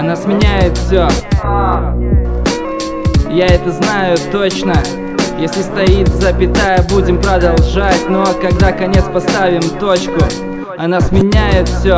Она сменяет все. Я это знаю точно. Если стоит запятая, будем продолжать. Но когда конец поставим точку, она сменяет все.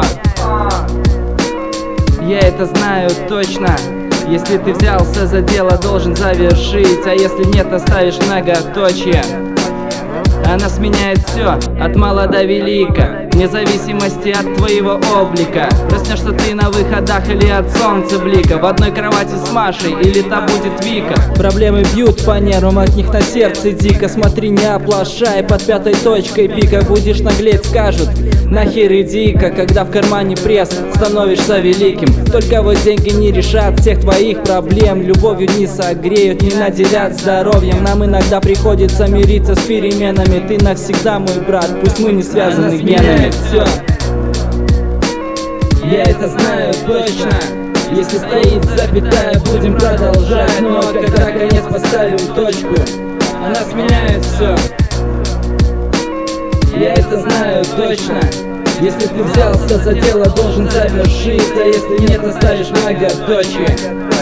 Я это знаю точно. Если ты взялся за дело, должен завершить. А если нет, оставишь многоточие. Она сменяет все, от мала до велика, вне зависимости от твоего облика. Проснешься ты на выходах или от солнца блика, в одной кровати с Машей или та будет Вика. Проблемы бьют по нервам, от них на сердце дико. Смотри, не оплошай, под пятой точкой пика. Будешь наглеть, скажут, нахер иди-ка. Когда в кармане пресс, становишься великим. Только вот деньги не решат всех твоих проблем. Любовью не согреют, не наделят здоровьем. Нам иногда приходится мириться с переменами. Ты навсегда мой брат, пусть мы не связаны генами. Все. Я это знаю точно. Если стоит запятая, будем продолжать. Но когда конец поставим точку, она сменяет все. Я это знаю точно. Если ты взялся за дело, должен завершить. А если нет, оставишь многоточие.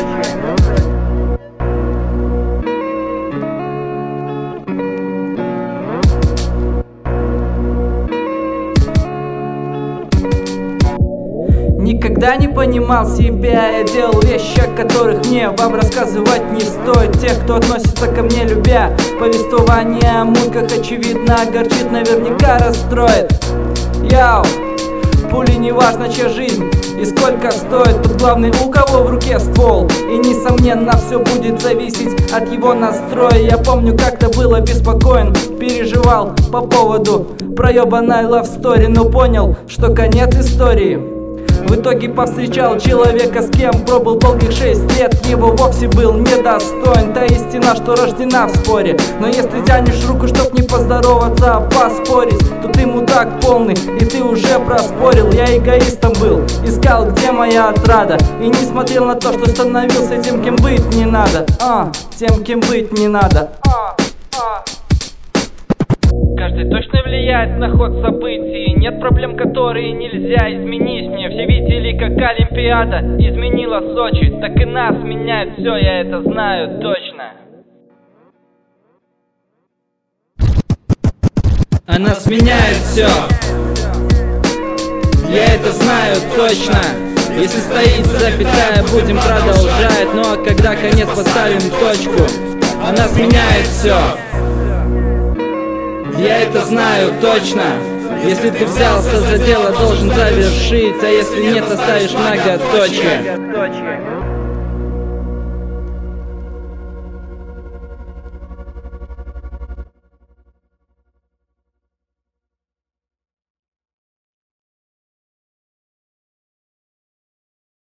Никогда не понимал себя, я делал вещи, о которых мне вам рассказывать не стоит. Тех, кто относится ко мне любя, повествование о мутках очевидно огорчит, наверняка расстроит. Яу, пули не важно, чья жизнь и сколько стоит. Тут главный, у кого в руке ствол. И несомненно все будет зависеть от его настроя. Я помню, как-то был обеспокоен, переживал по поводу проебанной love story, но понял, что конец истории. В итоге повстречал человека, с кем пробыл долгих 6 лет. Его вовсе был недостоин. Та истина, что рождена в споре. Но если тянешь руку, чтоб не поздороваться, а поспорить, то ты мудак полный, и ты уже проспорил. Я эгоистом был, искал, где моя отрада, и не смотрел на то, что становился тем, кем быть не надо. Тем, кем быть не надо. Каждый точно влияет на ход событий. Нет проблем, которые нельзя изменить. Мне все видели, как Олимпиада изменила Сочи. Так и нас меняет все, я это знаю точно. Она сменяет все. Я это знаю точно. Если стоит запятая, будем продолжать. Но когда конец поставим точку, она сменяет все. Я это знаю точно. Если ты взялся за дело, должен завершить. А если нет, оставишь многоточие.